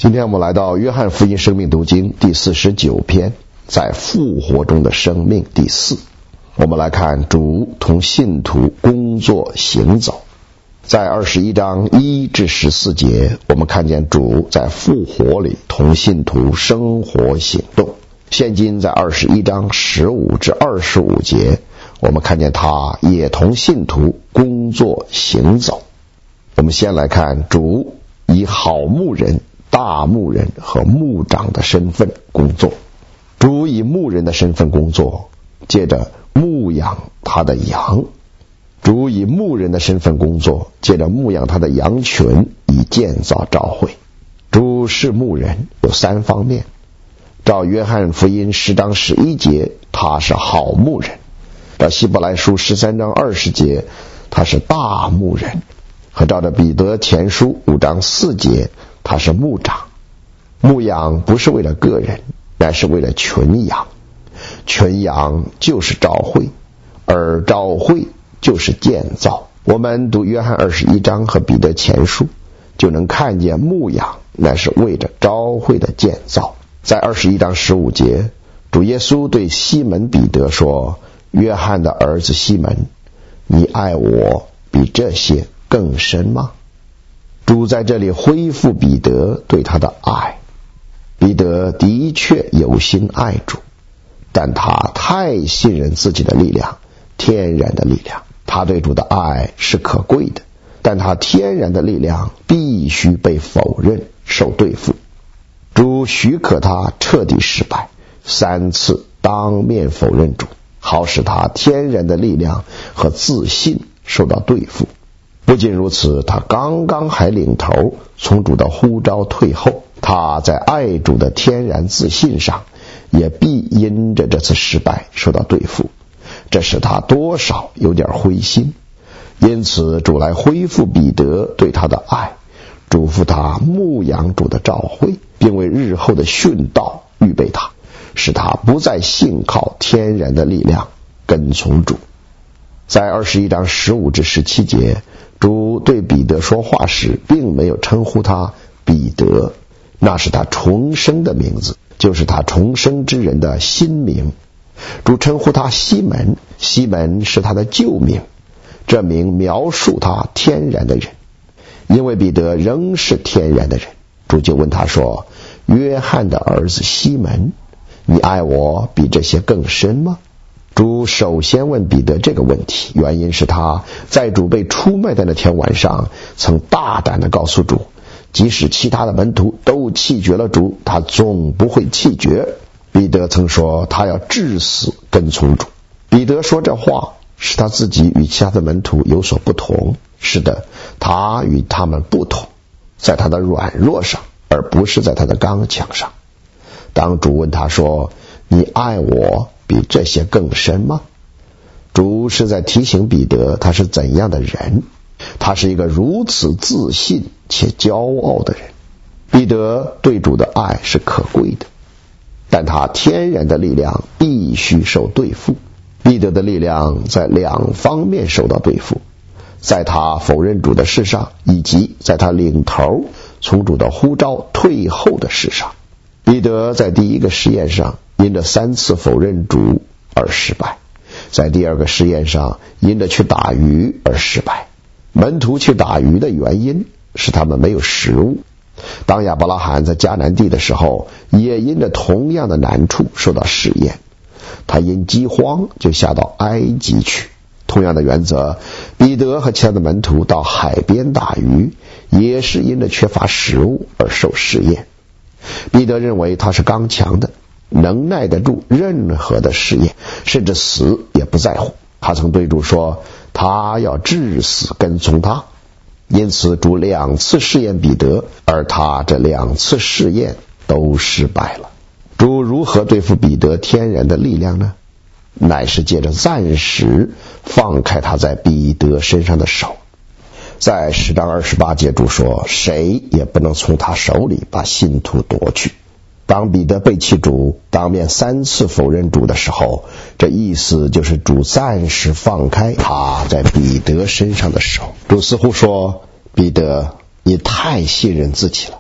今天我们来到约翰福音生命读经第49篇，在复活中的生命第4。我们来看主同信徒工作行走。在21章1至14节，我们看见主在复活里同信徒生活行动。现今在21章15至25节，我们看见他也同信徒工作行走。我们先来看主以好牧人、大牧人和牧长的身份工作。主以牧人的身份工作，借着牧养他的羊。主以牧人的身份工作，借着牧养他的羊群，以建造教会。主是牧人有3方面。照约翰福音10章11节，他是好牧人；照希伯来书13章20节，他是大牧人；和照着彼得前书5章4节，他是牧长。牧养不是为了个人，乃是为了群羊。群羊就是教会，而教会就是建造。我们读约翰21章和彼得前书，就能看见牧养乃是为着教会的建造。在21章15节，主耶稣对西门彼得说：约翰的儿子西门，你爱我比这些更深吗？主在这里恢复彼得对他的爱。彼得的确有心爱主，但他太信任自己的力量，天然的力量。他对主的爱是可贵的，但他天然的力量必须被否认，受对付。主许可他彻底失败，3次当面否认主，好使他天然的力量和自信受到对付。不仅如此，他刚刚还领头从主的呼召退后，他在爱主的天然自信上也必因着这次失败受到对付，这使他多少有点灰心。因此主来恢复彼得对他的爱，嘱咐他牧养主的教会，并为日后的殉道预备他，使他不再信靠天然的力量跟从主。在21章15至17节，主对彼得说话时并没有称呼他彼得，那是他重生的名字，就是他重生之人的新名。主称呼他西门，西门是他的旧名，这名描述他天然的人。因为彼得仍是天然的人，主就问他说：约翰的儿子西门，你爱我比这些更深吗？主首先问彼得这个问题，原因是他在主被出卖的那天晚上，曾大胆地告诉主，即使其他的门徒都弃绝了主，他总不会弃绝。彼得曾说他要至死跟从主。彼得说这话使他自己与其他的门徒有所不同。是的，他与他们不同，在他的软弱上，而不是在他的刚强上。当主问他说：你爱我比这些更深吗？主是在提醒彼得他是怎样的人。他是一个如此自信且骄傲的人。彼得对主的爱是可贵的，但他天然的力量必须受对付。彼得的力量在2方面受到对付，在他否认主的事上，以及在他领头从主的呼召退后的事上。彼得在第一个试验上因着3次否认主而失败，在第2个试验上因着去打鱼而失败。门徒去打鱼的原因是他们没有食物。当亚伯拉罕在迦南地的时候，也因着同样的难处受到试验，他因饥荒就下到埃及去。同样的原则，彼得和其他的门徒到海边打鱼，也是因着缺乏食物而受试验。彼得认为他是刚强的，能耐得住任何的试验，甚至死也不在乎。他曾对主说他要至死跟从他。因此主2次试验彼得，而他这2次试验都失败了。主如何对付彼得天然的力量呢？乃是借着暂时放开他在彼得身上的手。在10章28节，主说谁也不能从他手里把信徒夺去。当彼得背弃主，当面3次否认主的时候，这意思就是主暂时放开他在彼得身上的手。主似乎说：彼得，你太信任自己了，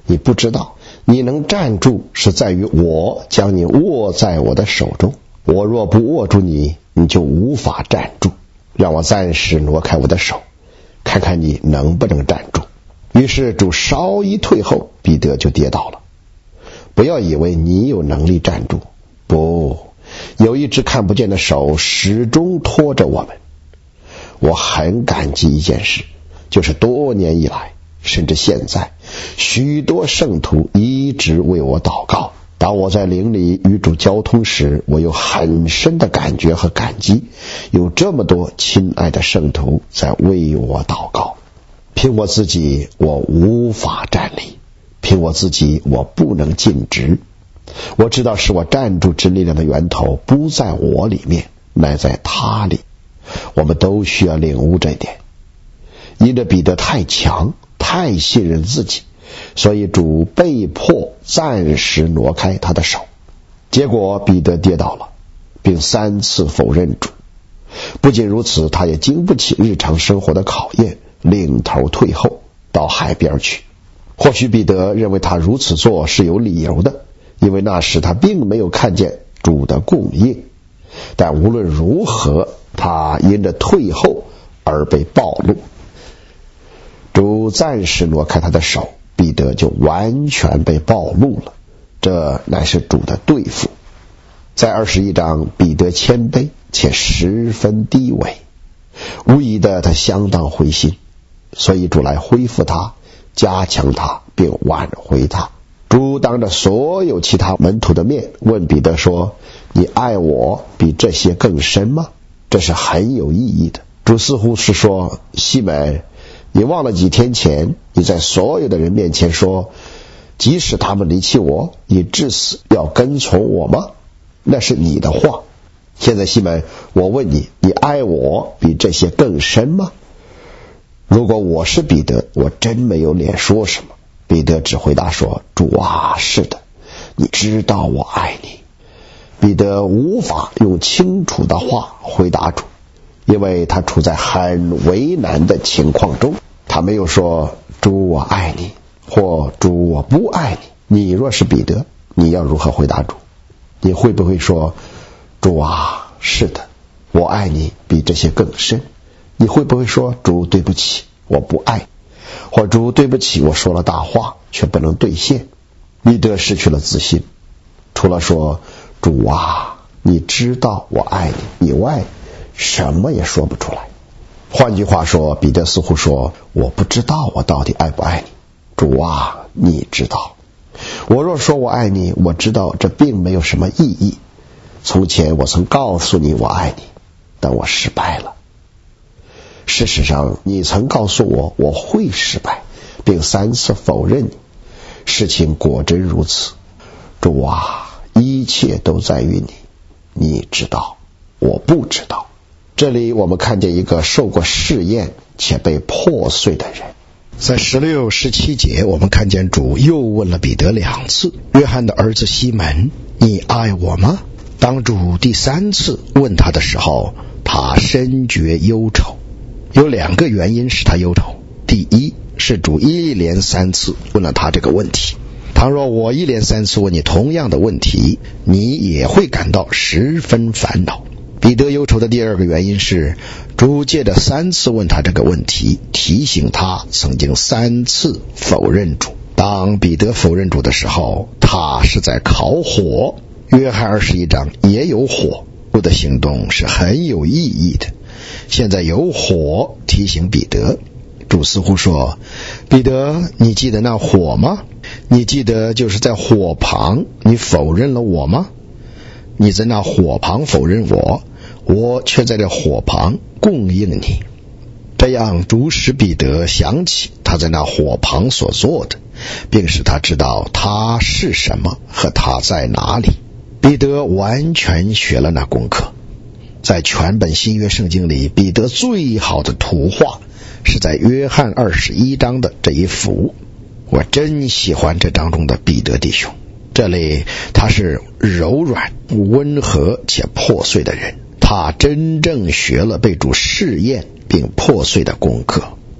你不知道，你能站住是在于我将你握在我的手中，我若不握住你，你就无法站住。让我暂时挪开我的手，看看你能不能站住。于是主稍一退后，彼得就跌倒了。不要以为你有能力站住，不，有一只看不见的手始终拖着我们。我很感激一件事，就是多年以来，甚至现在，许多圣徒一直为我祷告。当我在灵里与主交通时，我有很深的感觉和感激，有这么多亲爱的圣徒在为我祷告。凭我自己，我无法站立；凭我自己，我不能尽职。我知道使我站住之力量的源头不在我里面，乃在他里。我们都需要领悟这一点。因着彼得太强，太信任自己，所以主被迫暂时挪开他的手。结果彼得跌倒了，并3次否认主。不仅如此，他也经不起日常生活的考验，领头退后到海边去。或许彼得认为他如此做是有理由的，因为那时他并没有看见主的供应。但无论如何，他因着退后而被暴露。主暂时挪开他的手，彼得就完全被暴露了，这乃是主的对付。在21章，彼得谦卑且十分低微，无疑的他相当灰心，所以主来恢复他，加强他，并挽回他。主当着所有其他门徒的面问彼得说，你爱我比这些更深吗？这是很有意义的。主似乎是说，西门，你忘了几天前你在所有的人面前说，即使他们离弃我，你至死要跟从我吗？那是你的话。现在西门，我问你，你爱我比这些更深吗？如果我是彼得，我真没有脸说什么。彼得只回答说，主啊，是的，你知道我爱你。彼得无法用清楚的话回答主，因为他处在很为难的情况中。他没有说，主我爱你，或主我不爱你。你若是彼得，你要如何回答主？你会不会说，主啊，是的，我爱你比这些更深？你会不会说，主对不起，我不爱你，或主对不起，我说了大话却不能兑现？彼得失去了自信，除了说主啊，你知道我爱你以外，什么也说不出来。换句话说，彼得似乎说，我不知道我到底爱不爱你，主啊，你知道。我若说我爱你，我知道这并没有什么意义。从前我曾告诉你我爱你，但我失败了。事实上，你曾告诉我我会失败，并3次否认你。事情果真如此。主啊，一切都在于你，你知道，我不知道。这里我们看见一个受过试验且被破碎的人。在16、17节，我们看见主又问了彼得2次，约翰的儿子西门，你爱我吗？当主第3次问他的时候，他深觉忧愁。有2个原因使他忧愁。第一，是主一连3次问了他这个问题。倘若我一连3次问你同样的问题，你也会感到十分烦恼。彼得忧愁的第2个原因是，主借着3次问他这个问题，提醒他曾经3次否认主。当彼得否认主的时候，他是在烤火。约翰21章也有火，主的行动是很有意义的。现在有火提醒彼得，主似乎说，彼得，你记得那火吗？你记得就是在火旁你否认了我吗？你在那火旁否认我，我却在这火旁供应你。这样主使彼得想起他在那火旁所做的，并使他知道他是什么和他在哪里。彼得完全学了那功课。在全本新约圣经里，彼得最好的图画是在约翰21章的这一幅。我真喜欢这章中的彼得弟兄。这里他是柔软、温和且破碎的人，他真正学了被主试验并破碎的功课。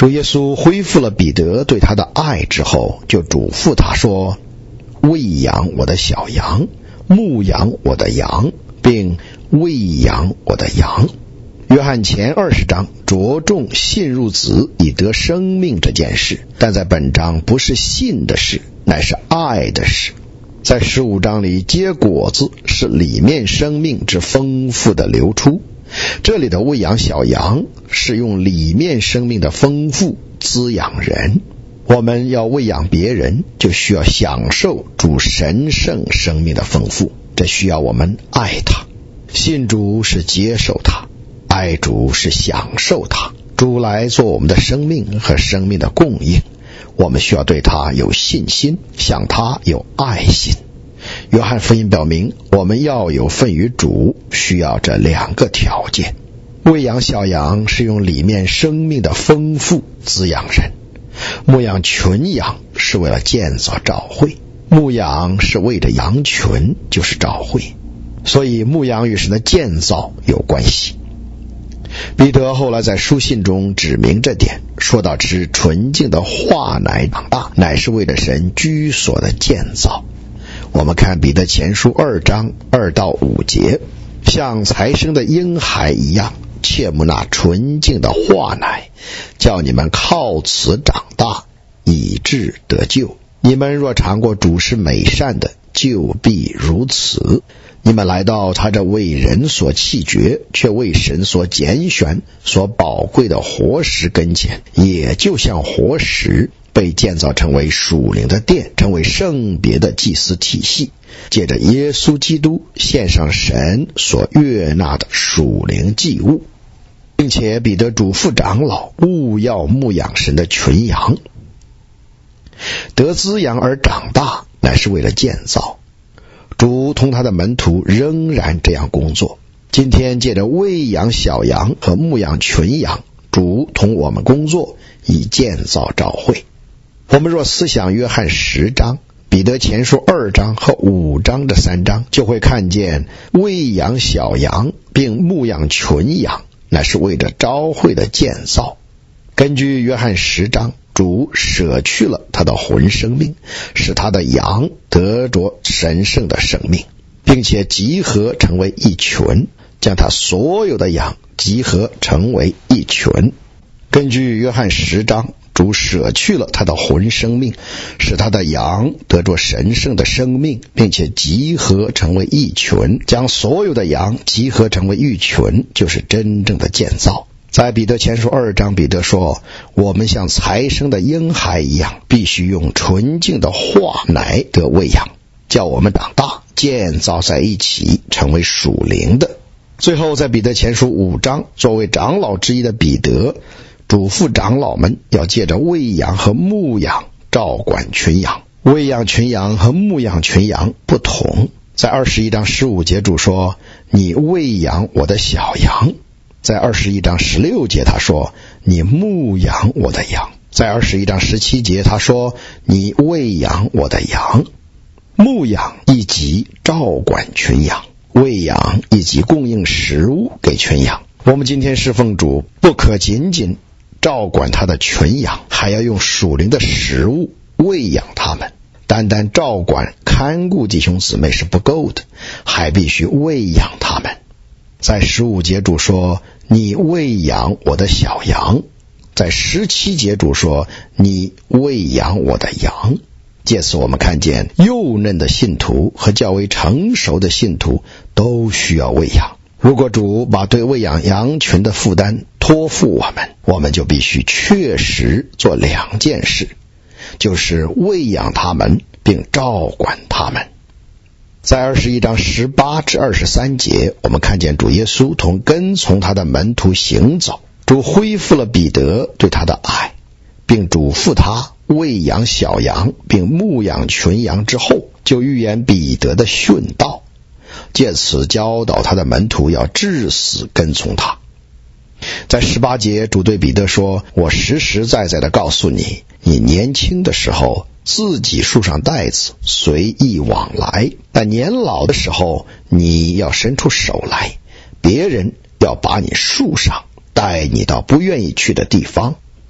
主耶稣恢复了彼得对他的爱之后，就嘱咐他说：喂养我的小羊，牧养我的羊，并喂养我的羊。约翰前20章着重信入子以得生命这件事，但在本章不是信的事，乃是爱的事。在15章里，结果子是里面生命之丰富的流出。这里的喂养小羊是用里面生命的丰富滋养人。我们要喂养别人，就需要享受主神圣生命的丰富，这需要我们爱他。信主是接受他，爱主是享受他。主来做我们的生命和生命的供应，我们需要对他有信心，向他有爱心。约翰福音表明，我们要有份于主，需要这2个条件。喂养小羊是用里面生命的丰富滋养人，牧养群羊是为了建造教会，牧养是为着羊群，就是教会，所以牧养与神的建造有关系。彼得后来在书信中指明这点，说到吃纯净的话奶长大，乃是为了神居所的建造。我们看彼得前书2章2到5节，像才生的婴孩一样，切慕那纯净的话奶，叫你们靠此长大，以致得救。你们若尝过主是美善的，就必如此。你们来到他这为人所弃绝，却为神所拣选、所宝贵的活石跟前，也就像活石被建造成为属灵的殿，成为圣别的祭司体系，借着耶稣基督献上神所悦纳的属灵祭物。并且彼得嘱咐长老务要牧养神的群羊，得滋养而长大，乃是为了建造。主同他的门徒仍然这样工作。今天借着喂养小羊和牧养群羊，主同我们工作，以建造教会。我们若思想约翰10章、彼得前书2章和5章这3章，就会看见喂养小羊并牧养群羊，乃是为着教会的建造。根据约翰10章，主舍去了他的魂生命，使他的羊得着神圣的生命，并且集合成为一群，将他所有的羊集合成为一群。根据约翰10章，主舍去了他的魂生命，使他的羊得着神圣的生命，并且集合成为一群，将所有的羊集合成为一群，就是真正的建造。在彼得前书2章，彼得说，我们像才生的婴孩一样，必须用纯净的话奶得喂养，叫我们长大，建造在一起，成为属灵的。最后在彼得前书5章，作为长老之一的彼得嘱咐长老们要借着喂养和牧养照管群羊。喂养群羊和牧养群羊不同。在21章15节主说，你喂养我的小羊。在21章16节他说，你牧养我的羊。在21章17节他说，你喂养我的羊。牧养以及照管群羊，喂养以及供应食物给群羊。我们今天侍奉主，不可仅仅照管他的群羊，还要用属灵的食物喂养他们。单单照管看顾弟兄姊妹是不够的，还必须喂养他们。在15节主说，你喂养我的小羊。在17节主说，你喂养我的羊。借此我们看见幼嫩的信徒和较为成熟的信徒都需要喂养。如果主把对喂养羊群的负担托付我们，我们就必须确实做2件事，就是喂养他们并照管他们。在21章18至23节，我们看见主耶稣同跟从他的门徒行走。主恢复了彼得对他的爱，并嘱咐他喂养小羊并牧养群羊之后，就预言彼得的殉道，借此教导他的门徒要至死跟从他。在18节，主对彼得说，我实实在在的告诉你，你年轻的时候自己束上带子，随意往来，但年老的时候你要伸出手来，别人要把你束上，带你到不愿意去的地方。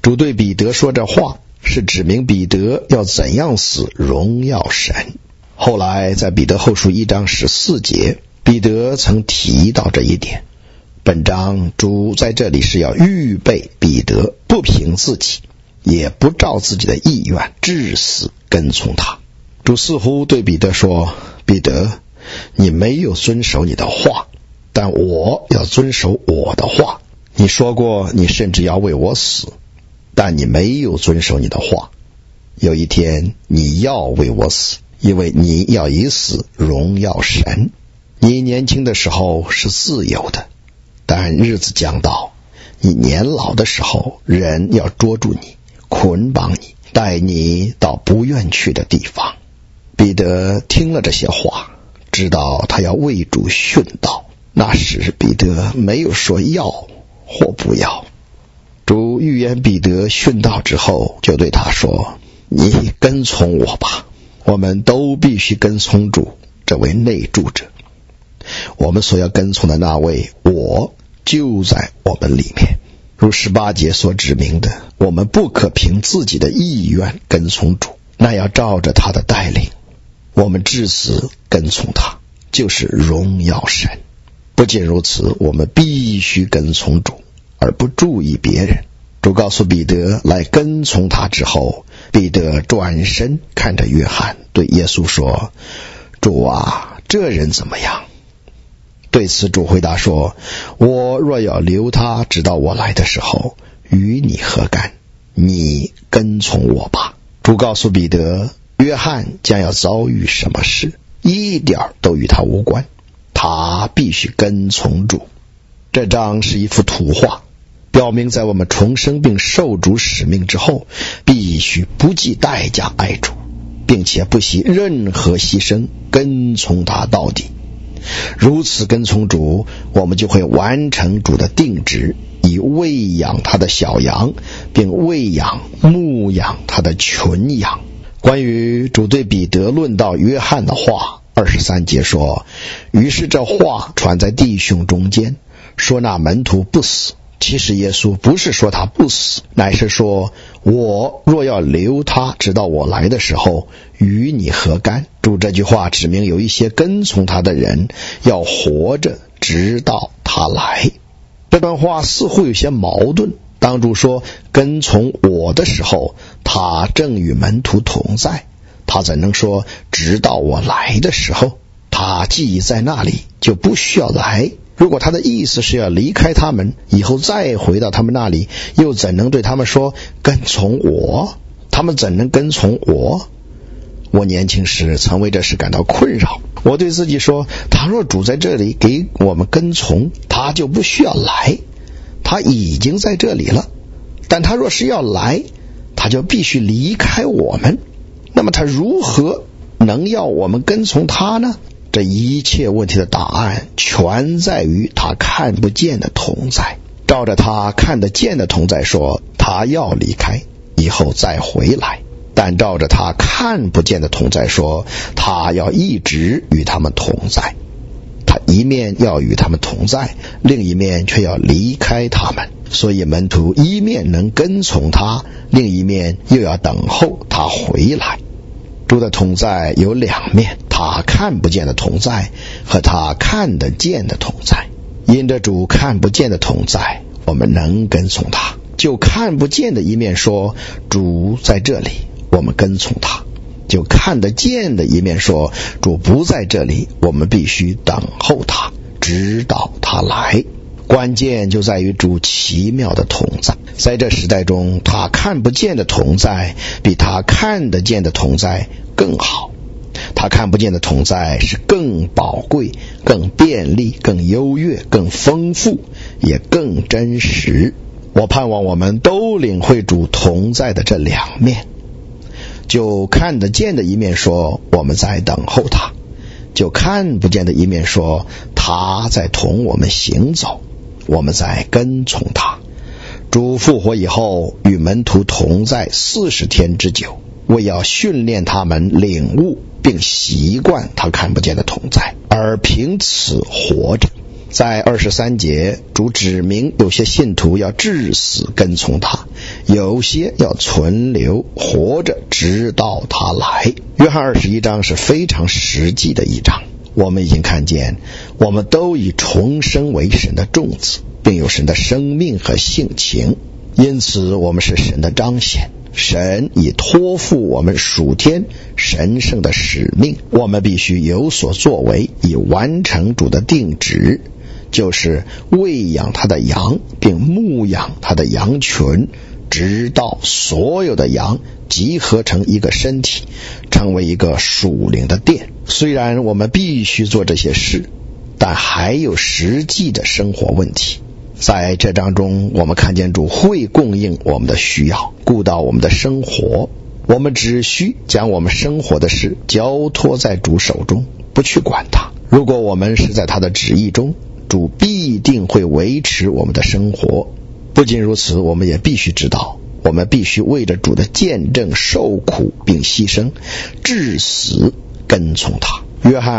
主对彼得说这话，是指明彼得要怎样死荣耀神。后来在彼得后书1章14节，彼得曾提到这一点。本章主在这里是要预备彼得不凭自己，也不照自己的意愿至死跟从他。主似乎对彼得说，彼得，你没有遵守你的话，但我要遵守我的话。你说过你甚至要为我死，但你没有遵守你的话。有一天你要为我死，因为你要以死荣耀神。你年轻的时候是自由的，但日子将到，你年老的时候，人要捉住你，捆绑你，带你到不愿去的地方。彼得听了这些话，知道他要为主殉道。那时彼得没有说要或不要。主预言彼得殉道之后，就对他说，你跟从我吧。我们都必须跟从主，这位内住者。我们所要跟从的那位我就在我们里面。如18节所指明的，我们不可凭自己的意愿跟从主，那要照着他的带领。我们至死跟从他，就是荣耀神。不仅如此，我们必须跟从主，而不注意别人。主告诉彼得来跟从他之后，彼得转身看着约翰，对耶稣说，主啊，这人怎么样？对此主回答说，我若要留他直到我来的时候，与你何干？你跟从我吧。主告诉彼得，约翰将要遭遇什么事，一点都与他无关，他必须跟从主。这章是一幅图画，表明在我们重生并受主使命之后，必须不计代价爱主，并且不惜任何牺牲跟从他到底。如此跟从主，我们就会完成主的定旨，以喂养他的小羊，并喂养牧养他的群羊。关于主对彼得论到约翰的话，23节说，于是这话传在弟兄中间，说那门徒不死。其实耶稣不是说他不死，乃是说，我若要留他直到我来的时候，与你何干？主这句话指明有一些跟从他的人要活着直到他来。这段话似乎有些矛盾。当主说跟从我的时候，他正与门徒同在，他怎能说直到我来的时候？他既在那里，就不需要来。如果他的意思是要离开他们，以后再回到他们那里，又怎能对他们说跟从我？他们怎能跟从我？我年轻时曾为这事感到困扰。我对自己说，倘若主在这里给我们跟从，他就不需要来，他已经在这里了。但他若是要来，他就必须离开我们。那么他如何能要我们跟从他呢？这一切问题的答案全在于他看不见的同在。照着他看得见的同在说，他要离开，以后再回来。但照着他看不见的同在说，他要一直与他们同在。他一面要与他们同在，另一面却要离开他们。所以门徒一面能跟从他，另一面又要等候他回来。主的同在有两面，他看不见的同在和他看得见的同在。因着主看不见的同在，我们能跟从他。就看不见的一面说，主在这里，我们跟从他。就看得见的一面说，主不在这里，我们必须等候他，直到他来。关键就在于主奇妙的同在。在这时代中，他看不见的同在比他看得见的同在更好。他看不见的同在是更宝贵、更便利、更优越、更丰富，也更真实。我盼望我们都领会主同在的这两面。就看得见的一面说，我们在等候他；就看不见的一面说，他在同我们行走，我们在跟从他。主复活以后与门徒同在40天之久，为要训练他们领悟并习惯他看不见的同在，而凭此活着。 在23节，主指明有些信徒要至死跟从他，有些要存留活着直到他来。约翰21章是非常实际的一章，我们已经看见，我们都以重生为神的种子，并有神的生命和性情，因此我们是神的彰显。神已托付我们属天神圣的使命，我们必须有所作为，以完成主的定旨，就是喂养他的羊，并牧养他的羊群，直到所有的羊集合成一个身体，成为一个属灵的殿。虽然我们必须做这些事，但还有实际的生活问题。在这章中，我们看见主会供应我们的需要，顾到我们的生活。我们只需将我们生活的事交托在主手中，不去管它。如果我们是在他的旨意中，主必定会维持我们的生活。不仅如此，我们也必须知道，我们必须为着主的见证受苦并牺牲，至死跟从他。约翰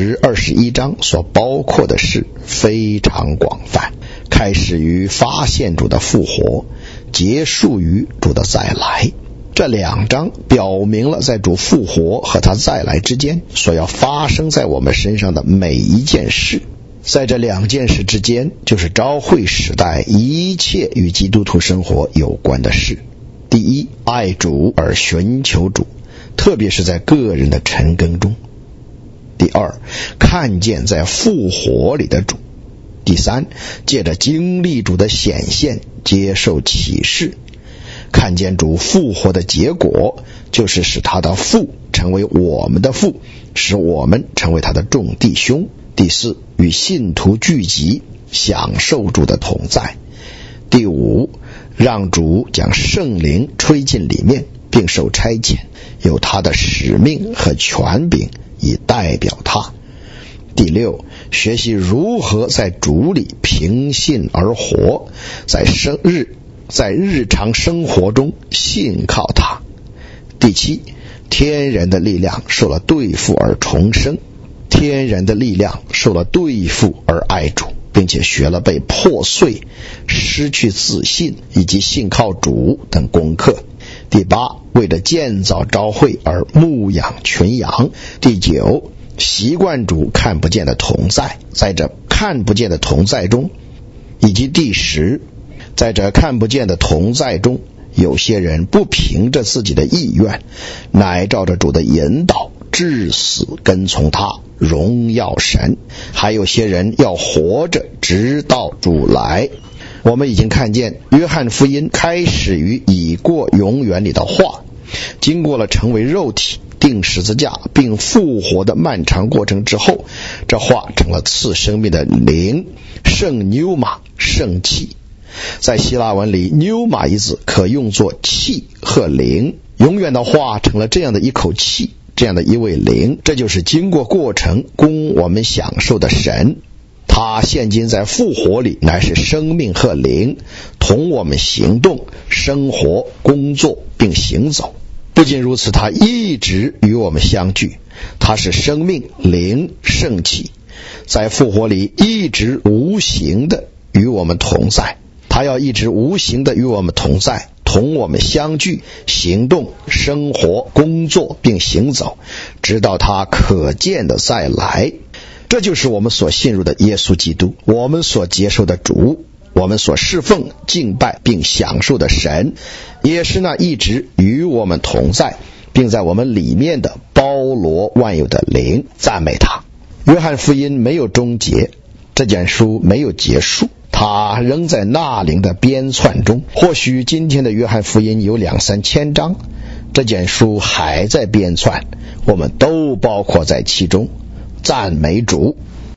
20、21章所包括的事非常广泛，开始于发现主的复活，结束于主的再来。这2章表明了在主复活和他再来之间所要发生在我们身上的每一件事。在这2件事之间，就是召会时代一切与基督徒生活有关的事。第一，爱主而寻求主，特别是在个人的晨更中。第二，看见在复活里的主。第三，借着经历主的显现，接受启示。看见主复活的结果，就是使他的父成为我们的父，使我们成为他的众弟兄。第四，与信徒聚集，享受主的同在。第五，让主将圣灵吹进里面，并受差遣，有他的使命和权柄以代表他。第六，学习如何在主里凭信而活，在日常生活中信靠他。第七，天然的力量受了对付而重生，天然的力量受了对付而爱主，并且学了被破碎、失去自信以及信靠主等功课。第八，为了建造召会而牧养群羊。第九，习惯主看不见的同在，在这看不见的同在中。以及第10，在这看不见的同在中，有些人不凭着自己的意愿，乃照着主的引导至死跟从他，荣耀神。还有些人要活着直到主来。我们已经看见约翰福音开始于已过永远里的话，经过了成为肉体、钉十字架并复活的漫长过程之后，这话成了赐生命的灵，圣纽玛，圣气。在希腊文里，纽玛一字可用作气和灵，永远的话成了这样的一口气，这样的一位灵。这就是经过过程供我们享受的神。他现今在复活里乃是生命和灵，同我们行动、生活、工作并行走。不仅如此，他一直与我们相聚，他是生命、灵、圣气，在复活里一直无形的与我们同在。他要一直无形的与我们同在，同我们相聚、行动、生活、工作并行走，直到他可见的再来。这就是我们所信入的耶稣基督，我们所接受的主，我们所侍奉、敬拜并享受的神，也是那一直与我们同在并在我们里面的包罗万有的灵。赞美他。约翰福音没有终结，这卷书没有结束，它仍在那灵的编纂中。或许今天的约翰福音有2-3千章，这卷书还在编纂，我们都包括在其中。赞美主。